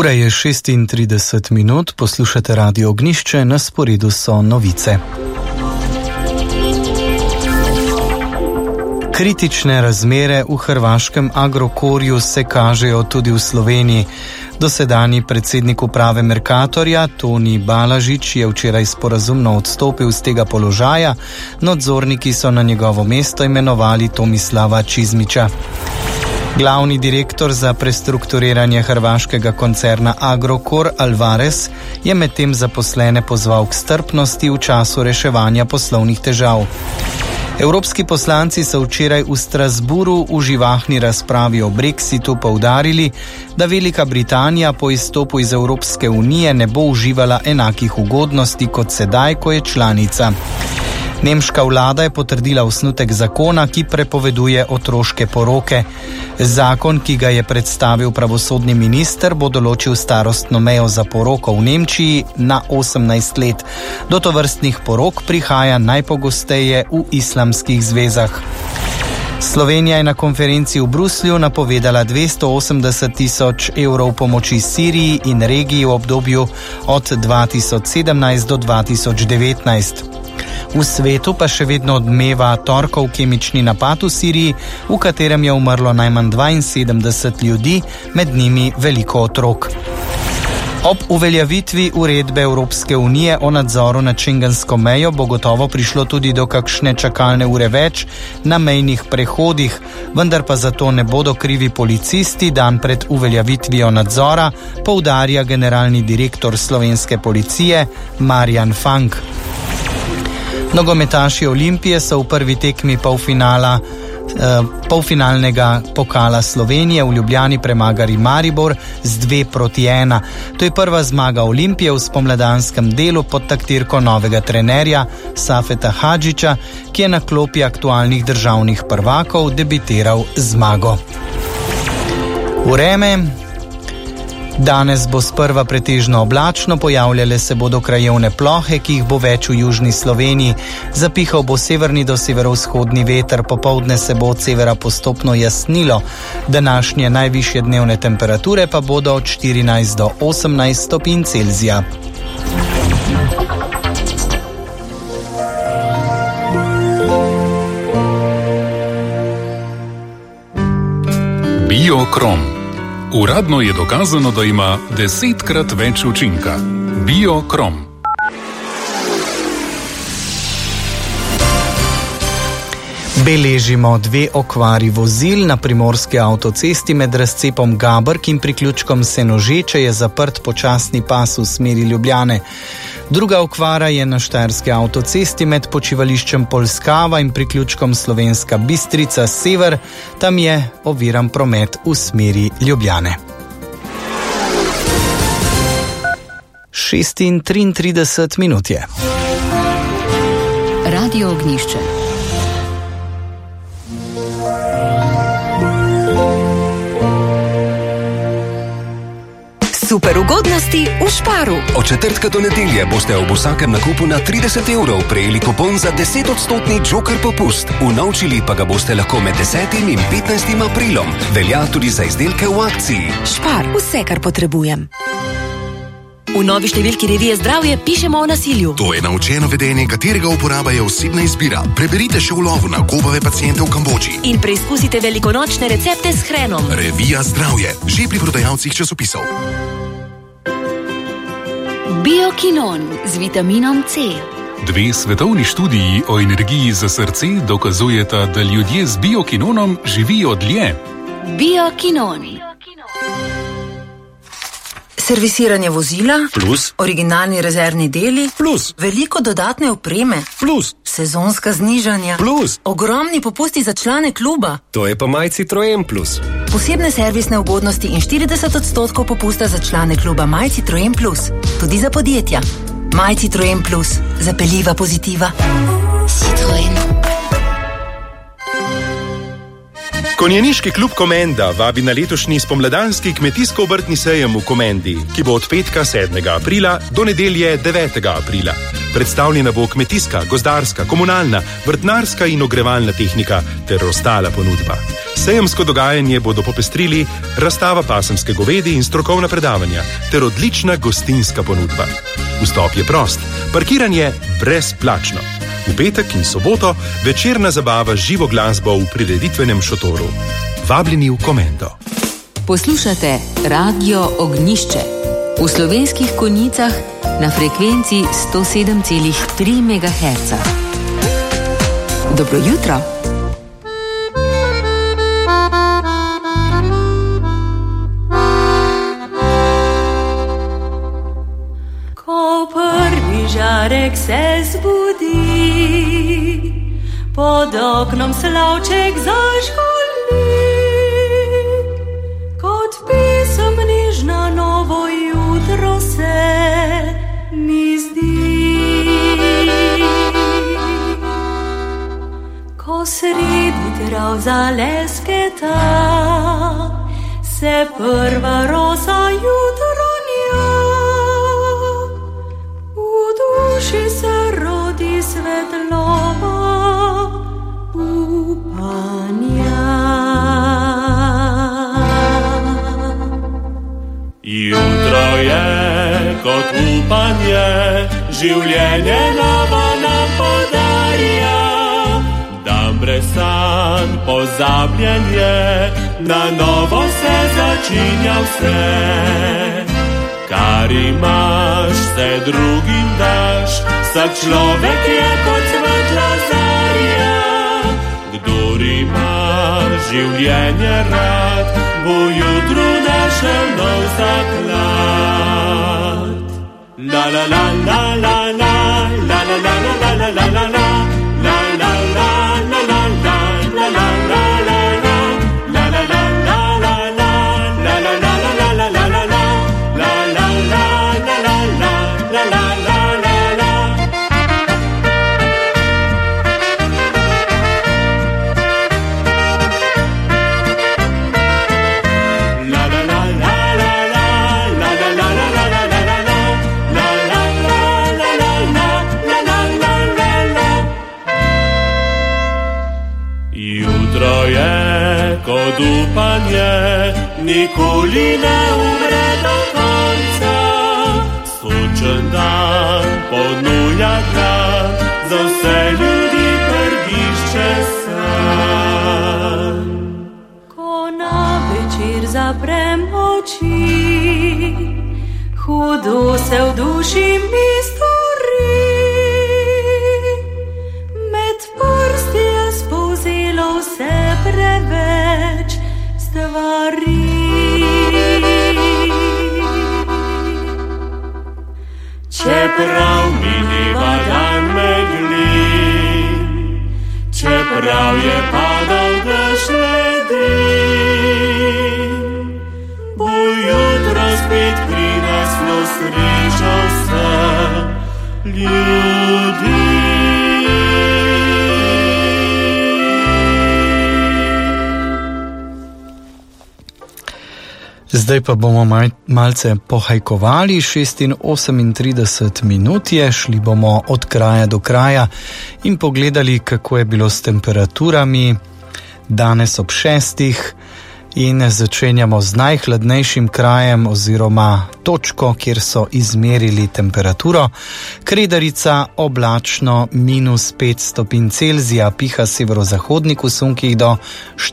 Ura je 36 minut, poslušate Radio Ognjišče, na sporedu so novice. Kritične razmere v hrvaškem Agrokorju se kažejo tudi v Sloveniji. Dosedanji predsednik uprave Mercatorja, Toni Balažič, je včeraj sporazumno odstopil z tega položaja, nadzorniki so na njegovo mesto imenovali Tomislava Čizmića. Glavni direktor za prestrukturiranje hrvaškega koncerna Agrokor Alvarez je medtem zaposlene pozval k strpnosti v času reševanja poslovnih težav. Evropski poslanci so včeraj v Strasburu v živahni razpravi o Brexitu poudarili, da Velika Britanija po izstopu iz Evropske unije ne bo uživala enakih ugodnosti kot sedaj, ko je članica. Nemška vlada je potrdila osnutek zakona, ki prepoveduje otroške poroke. Zakon, ki ga je predstavil pravosodni minister, bo določil starostno mejo za poroko v Nemčiji na 18 let. Do tovrstnih porok prihaja najpogosteje v islamskih zvezah. Slovenija je na konferenci v Bruslju napovedala 280 000 evrov pomoči Siriji in regiji v obdobju od 2017 do 2019. V svetu pa še vedno odmeva torkov kemični napad v Siriji, v katerem je umrlo najmanj 72 ljudi, med njimi veliko otrok. Ob uveljavitvi uredbe Evropske unije o nadzoru nad šengensko mejo bo gotovo prišlo tudi do kakšne čakalne ure več na mejnih prehodih, vendar pa zato ne bodo krivi policisti dan pred uveljavitvijo nadzora, poudarja generalni direktor slovenske policije Marjan Fank. Nogometaši Olimpije so v prvi tekmi polfinalnega pokala Slovenije v Ljubljani premagali Maribor z 2-1. To je prva zmaga Olimpije v spomladanskem delu pod taktirko novega trenerja Safeta Hadžića, ki je na klopi aktualnih državnih prvakov debitiral zmago. Vreme. Danes bo sprva pretežno oblačno, pojavljale se bodo krajevne plohe, ki jih bo več v južni Sloveniji. Zapihal bo severni do severovzhodni veter, popoldne se bo od severa postopno jasnilo. Današnje najvišje dnevne temperature pa bodo od 14 do 18 stopinj Celzija. Biokrom. Uradno je dokazano, da ima 10-krat več učinka. Biokrom. Beležimo 2 okvari vozil na primorski avtocesti med razcepom Gabrk in priključkom Senožeče je zaprt počasni pas v smeri Ljubljane. Druga okvara je na štajerski avtocesti med počivališčem Polskava in priključkom Slovenska Bistrica Sever, tam je oviran promet v smeri Ljubljane. 6:33 minut je. Radio Ognjišče. Super ugodnosti v Sparu. Od četrtka do nedelje boste ob vsakem nakupu na 30 evrov prejeli kupon za 10-odstotni Joker popust. Unovčili pa ga boste lahko med 10. in 15. aprilom. Velja tudi za izdelke v akciji. Spar, vse, kar potrebujem. V novi številki revije Zdravje pišemo o nasilju. To je naučeno vedenje, katerega uporaba je osebna izbira. Preberite še vlovo na kobave pacijente v Kambodži. In preizkusite velikonočne recepte s hrenom. Revija Zdravje, že pri prodajalcih časopisov. Biokinon z vitaminom C. 2 svetovni študiji o energiji za srce dokazujeta, da ljudje z biokinonom živijo dlje. Biokinon. Servisiranje vozila, plus, originalni rezervni deli, plus, veliko dodatne opreme, plus, sezonska znižanja, plus, ogromni popusti za člane kluba. To je pa My Citroen Plus. Posebne servisne ugodnosti in 40% popusta za člane kluba My Citroen Plus. Tudi za podjetja. My Citroen Plus. Zapeljiva pozitiva. Citroen. Konjeniški klub Komenda vabi na letošnji spomladanski kmetijsko-obrtni sejem v Komendi, ki bo od petka 7. aprila do nedelje 9. aprila. Predstavljena bo kmetijska, gozdarska, komunalna, vrtnarska in ogrevalna tehnika ter ostala ponudba. Sejemsko dogajanje bodo popestrili razstava pasemske govedi in strokovna predavanja ter odlična gostinska ponudba. Vstop je prost, parkiranje brezplačno. V petek in soboto večerna zabava z živo glasbo v prireditvenem šotoru. Vabljeni v Komendo. Poslušate Radio Ognjišče v Slovenskih Konjicah na frekvenci 107,3 MHz. Dobro jutro. Ko prvi žarek se zbudi, pod oknom slavček zažgoli, kot pisem nižna novo jutro se mi zdi. Ko sredi trav zalesketa, se prva rosa jutronja, v duši se rodi svetloba upanja. Jutro je kot upanje, življenje novo nam podarja. Dan brez sanj pozabljen je, na novo se začinja vse. Kar imaš, se drugim daš, vsak človek je kot svetla zarja. Kdor ima življenje rad, bo jutru našel nov zaklad. La la la la la la, la la la la la la la la, la la la la la la la la la la, la la la la la la, la la la la la la la la, la la la la la la la la la. Kot upanje, nikoli ne umre do konca. Sočen dan ponuja dan, za vse ljudi prgišče san. Ko na večer zaprem oči, hudo se v duši mi stori. Med prsti je spolzelo vse preveč stvari. Čeprav mineva dan megli, čeprav je padal dež ledin, bo jutro spet prineslo srečo vsem ljudem. Zdaj pa bomo malce pohajkovali, 36 minut je, šli bomo od kraja do kraja in pogledali, kako je bilo s temperaturami danes ob 6. in začenjamo z najhladnejšim krajem oziroma točko, kjer so izmerili temperaturo. Kredarica oblačno -5 stopinj Celzija, piha severozahodnik v sunkih do